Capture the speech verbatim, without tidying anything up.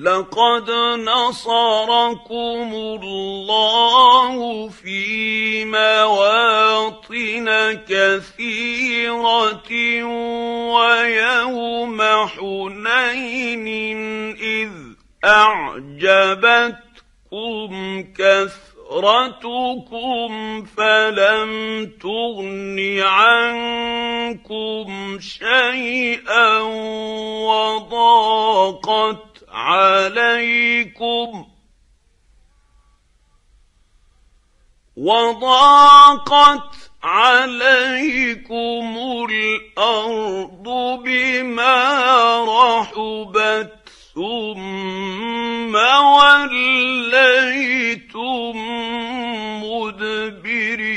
لقد نصركم الله في مواطن كثيرة ويوم حنين إذ أعجبتكم كثرتكم فلم تغن عنكم شيئا وضاقت عليكم وضاقت عليكم الأرض بما رحبت ثم وليتم مدبرين.